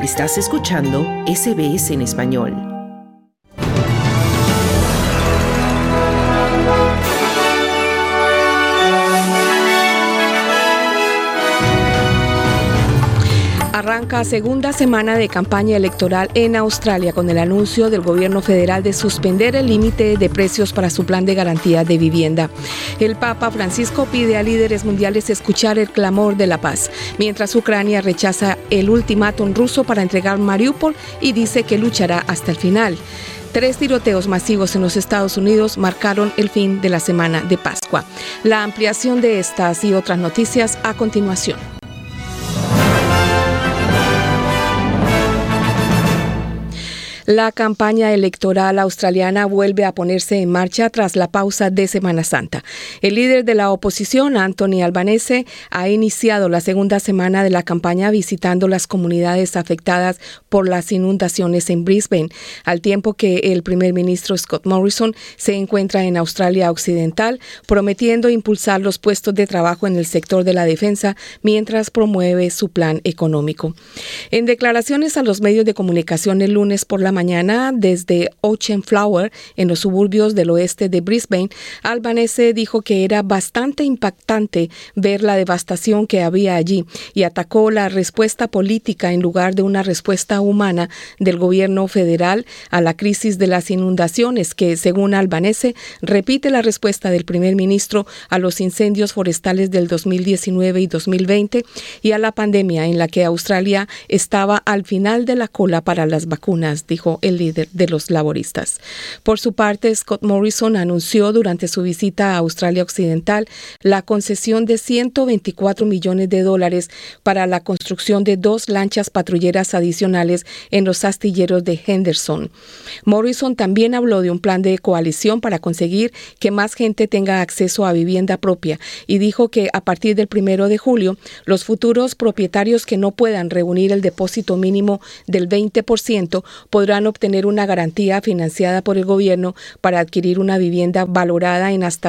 Estás escuchando SBS en español. Arranca segunda semana de campaña electoral en Australia con el anuncio del gobierno federal de suspender el límite de precios para su plan de garantía de vivienda. El Papa Francisco pide a líderes mundiales escuchar el clamor de la paz, mientras Ucrania rechaza el ultimátum ruso para entregar Mariupol y dice que luchará hasta el final. 3 tiroteos masivos en los Estados Unidos marcaron el fin de la semana de Pascua. La ampliación de estas y otras noticias a continuación. La campaña electoral australiana vuelve a ponerse en marcha tras la pausa de Semana Santa. El líder de la oposición, Anthony Albanese, ha iniciado la segunda semana de la campaña visitando las comunidades afectadas por las inundaciones en Brisbane, al tiempo que el primer ministro Scott Morrison se encuentra en Australia Occidental, prometiendo impulsar los puestos de trabajo en el sector de la defensa mientras promueve su plan económico. En declaraciones a los medios de comunicación el lunes por la mañana desde Ocean Flower, en los suburbios del oeste de Brisbane, Albanese dijo que era bastante impactante ver la devastación que había allí y atacó la respuesta política en lugar de una respuesta humana del gobierno federal a la crisis de las inundaciones que, según Albanese, repite la respuesta del primer ministro a los incendios forestales del 2019 y 2020 y a la pandemia en la que Australia estaba al final de la cola para las vacunas, dijo el líder de los laboristas. Por su parte, Scott Morrison anunció durante su visita a Australia Occidental la concesión de $124 millones para la construcción de 2 lanchas patrulleras adicionales en los astilleros de Henderson. Morrison también habló de un plan de coalición para conseguir que más gente tenga acceso a vivienda propia y dijo que a partir del 1 de julio, los futuros propietarios que no puedan reunir el depósito mínimo del 20% podrán obtener una garantía financiada por el gobierno para adquirir una vivienda valorada en hasta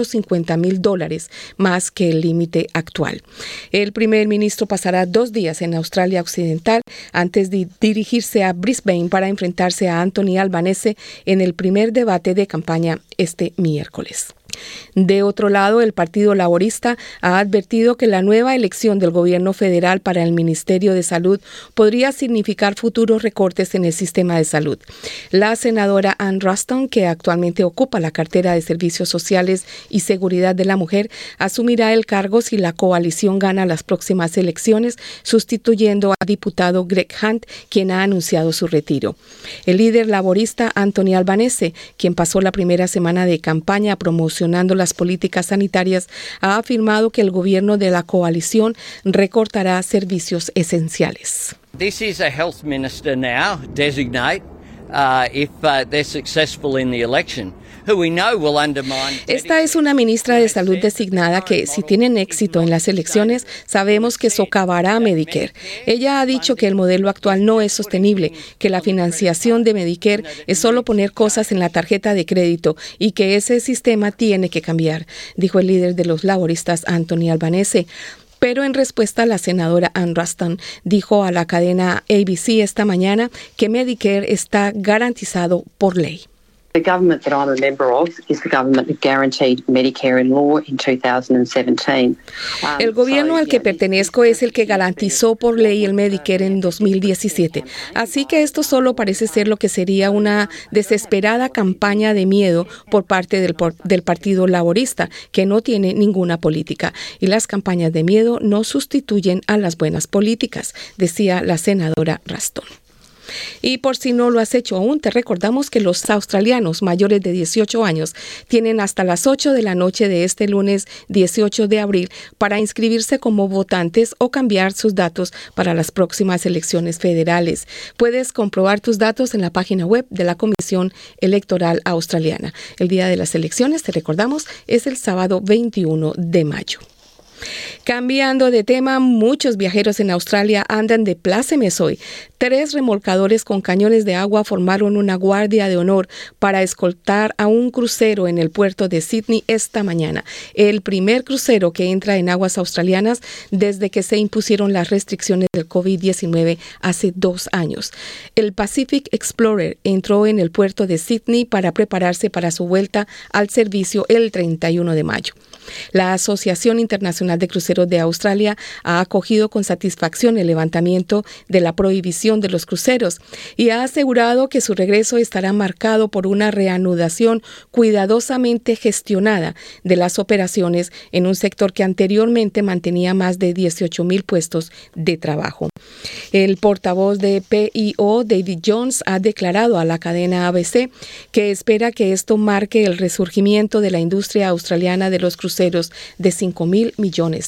$150,000 más que el límite actual. El primer ministro pasará 2 días en Australia Occidental antes de dirigirse a Brisbane para enfrentarse a Anthony Albanese en el primer debate de campaña este miércoles. De otro lado, el Partido Laborista ha advertido que la nueva elección del gobierno federal para el Ministerio de Salud podría significar futuros recortes en el sistema de salud. La senadora Ann Ruston, que actualmente ocupa la cartera de Servicios Sociales y Seguridad de la Mujer, asumirá el cargo si la coalición gana las próximas elecciones, sustituyendo al diputado Greg Hunt, quien ha anunciado su retiro. El líder laborista Anthony Albanese, quien pasó la primera semana de campaña promocionando las políticas sanitarias, ha afirmado que el gobierno de la coalición recortará servicios esenciales. This is a health minister now, designate, if they're successful in the election. Esta es una ministra de Salud designada que, si tienen éxito en las elecciones, sabemos que socavará a Medicare. Ella ha dicho que el modelo actual no es sostenible, que la financiación de Medicare es solo poner cosas en la tarjeta de crédito y que ese sistema tiene que cambiar, dijo el líder de los laboristas, Anthony Albanese. Pero en respuesta, la senadora Ann Ruston dijo a la cadena ABC esta mañana que Medicare está garantizado por ley. The government that I'm a member of is the government that guaranteed Medicare in law in 2017. El gobierno al que pertenezco es el que garantizó por ley el Medicare en 2017. Así que esto solo parece ser lo que sería una desesperada campaña de miedo por parte del Partido Laborista, que no tiene ninguna política. Y las campañas de miedo no sustituyen a las buenas políticas, decía la senadora Ruston. Y por si no lo has hecho aún, te recordamos que los australianos mayores de 18 años tienen hasta las 8 de la noche de este lunes 18 de abril para inscribirse como votantes o cambiar sus datos para las próximas elecciones federales. Puedes comprobar tus datos en la página web de la Comisión Electoral Australiana. El día de las elecciones, te recordamos, es el sábado 21 de mayo. Cambiando de tema, muchos viajeros en Australia andan de plácemes hoy. 3 remolcadores con cañones de agua formaron una guardia de honor para escoltar a un crucero en el puerto de Sydney esta mañana. El primer crucero que entra en aguas australianas desde que se impusieron las restricciones del COVID-19 hace 2 años. El Pacific Explorer entró en el puerto de Sydney para prepararse para su vuelta al servicio el 31 de mayo. La Asociación Internacional de Cruceros de Australia ha acogido con satisfacción el levantamiento de la prohibición de los cruceros y ha asegurado que su regreso estará marcado por una reanudación cuidadosamente gestionada de las operaciones en un sector que anteriormente mantenía más de 18,000 puestos de trabajo. El portavoz de PIO, David Jones, ha declarado a la cadena ABC que espera que esto marque el resurgimiento de la industria australiana de los cruceros de $5,000 millones.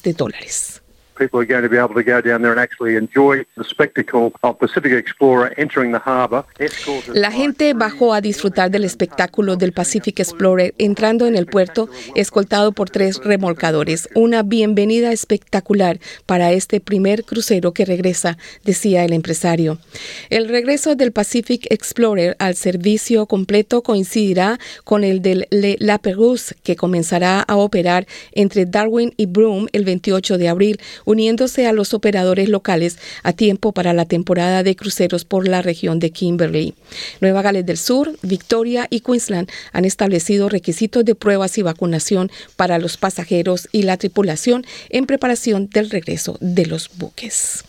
People are going to be able to go down there and actually enjoy the spectacle of Pacific Explorer entering the harbour. La gente bajó a disfrutar del espectáculo del Pacific Explorer entrando en el puerto, escoltado por 3 remolcadores. Una bienvenida espectacular para este primer crucero que regresa, decía el empresario. El regreso del Pacific Explorer al servicio completo coincidirá con el del La Perouse, que comenzará a operar entre Darwin y Broome el 28 de abril, uniéndose a los operadores locales a tiempo para la temporada de cruceros por la región de Kimberley. Nueva Gales del Sur, Victoria y Queensland han establecido requisitos de pruebas y vacunación para los pasajeros y la tripulación en preparación del regreso de los buques.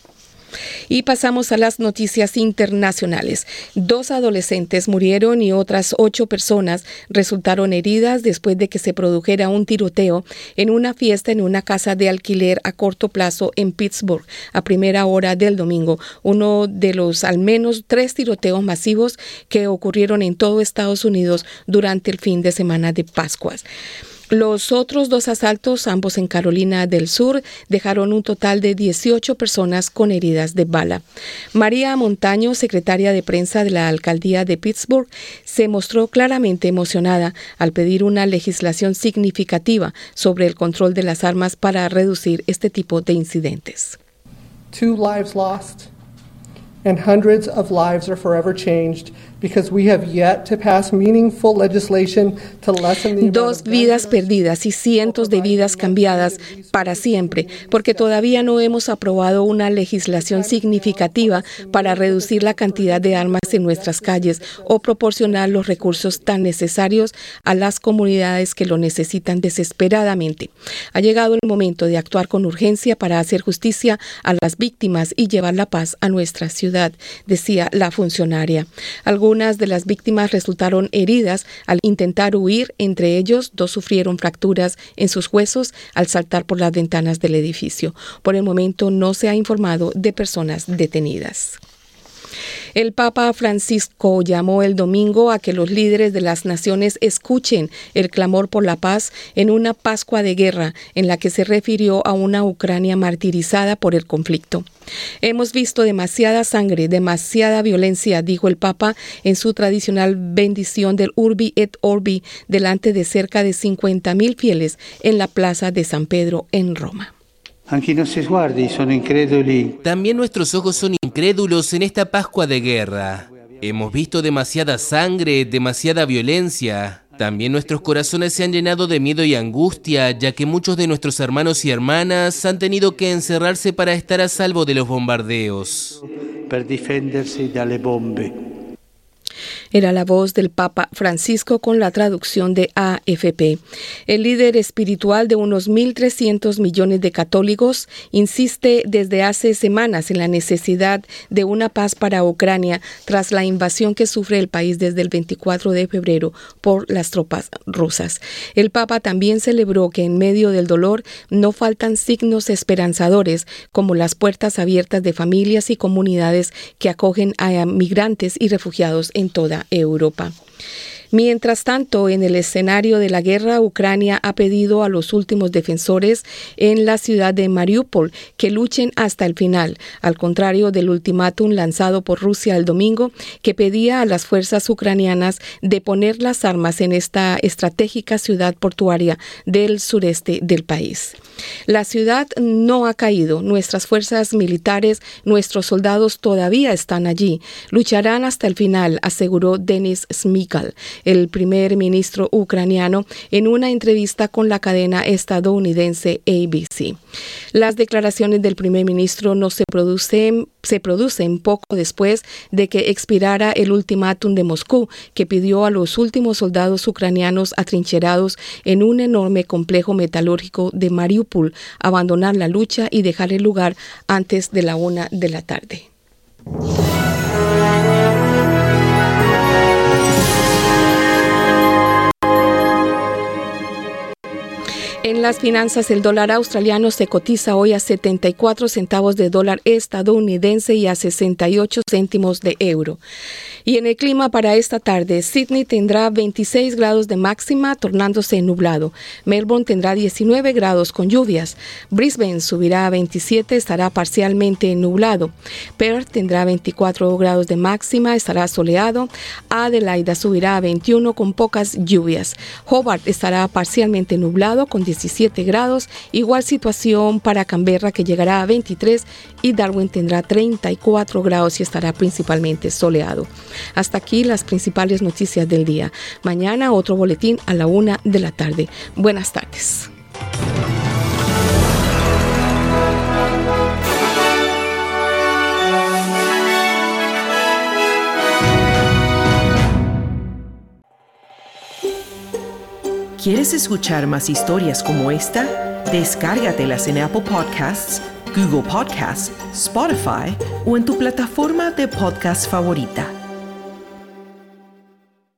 Y pasamos a las noticias internacionales. 2 adolescentes murieron y otras 8 personas resultaron heridas después de que se produjera un tiroteo en una fiesta en una casa de alquiler a corto plazo en Pittsburgh a primera hora del domingo, uno de los al menos 3 tiroteos masivos que ocurrieron en todo Estados Unidos durante el fin de semana de Pascuas. Los otros 2 asaltos, ambos en Carolina del Sur, dejaron un total de 18 personas con heridas de bala. María Montaño, secretaria de prensa de la alcaldía de Pittsburgh, se mostró claramente emocionada al pedir una legislación significativa sobre el control de las armas para reducir este tipo de incidentes. 2 lives lost and hundreds of lives are forever changed. Because we have yet to pass meaningful legislation to lessen the 2 vidas perdidas y cientos de vidas cambiadas para siempre, porque todavía no hemos aprobado una legislación significativa para reducir la cantidad de armas en nuestras calles o proporcionar los recursos tan necesarios a las comunidades que lo necesitan desesperadamente. Ha llegado el momento de actuar con urgencia para hacer justicia a las víctimas y llevar la paz a nuestra ciudad, decía la funcionaria. Algunas de las víctimas resultaron heridas al intentar huir, entre ellos 2 sufrieron fracturas en sus huesos al saltar por las ventanas del edificio. Por el momento no se ha informado de personas detenidas. El Papa Francisco llamó el domingo a que los líderes de las naciones escuchen el clamor por la paz en una Pascua de guerra, en la que se refirió a una Ucrania martirizada por el conflicto. Hemos visto demasiada sangre, demasiada violencia, dijo el Papa en su tradicional bendición del Urbi et Orbi delante de cerca de 50,000 fieles en la plaza de San Pedro en Roma. También nuestros ojos son incrédulos en esta Pascua de guerra. Hemos visto demasiada sangre, demasiada violencia. También nuestros corazones se han llenado de miedo y angustia, ya que muchos de nuestros hermanos y hermanas han tenido que encerrarse para estar a salvo de los bombardeos. Era la voz del Papa Francisco con la traducción de AFP. El líder espiritual de unos 1.300 millones de católicos insiste desde hace semanas en la necesidad de una paz para Ucrania tras la invasión que sufre el país desde el 24 de febrero por las tropas rusas. El Papa también celebró que en medio del dolor no faltan signos esperanzadores, como las puertas abiertas de familias y comunidades que acogen a migrantes y refugiados en toda Europa. Mientras tanto, en el escenario de la guerra, Ucrania ha pedido a los últimos defensores en la ciudad de Mariupol que luchen hasta el final, al contrario del ultimátum lanzado por Rusia el domingo, que pedía a las fuerzas ucranianas de poner las armas en esta estratégica ciudad portuaria del sureste del país. La ciudad no ha caído. Nuestras fuerzas militares, nuestros soldados todavía están allí. Lucharán hasta el final, aseguró Denis Smykal, el primer ministro ucraniano, en una entrevista con la cadena estadounidense ABC. Las declaraciones del primer ministro no se producen poco después de que expirara el ultimátum de Moscú, que pidió a los últimos soldados ucranianos atrincherados en un enorme complejo metalúrgico de Mariupol abandonar la lucha y dejar el lugar antes de la 1 de la tarde. En las finanzas, el dólar australiano se cotiza hoy a 74 centavos de dólar estadounidense y a 68 céntimos de euro. Y en el clima para esta tarde, Sydney tendrá 26 grados de máxima, tornándose nublado. Melbourne tendrá 19 grados con lluvias. Brisbane subirá a 27, estará parcialmente nublado. Perth tendrá 24 grados de máxima, estará soleado. Adelaida subirá a 21 con pocas lluvias. Hobart estará parcialmente nublado con 17 grados. Igual situación para Canberra, que llegará a 23, y Darwin tendrá 34 grados y estará principalmente soleado. Hasta aquí las principales noticias del día. Mañana otro boletín a la 1 de la tarde. Buenas tardes. ¿Quieres escuchar más historias como esta? Descárgatelas en Apple Podcasts, Google Podcasts, Spotify o en tu plataforma de podcast favorita.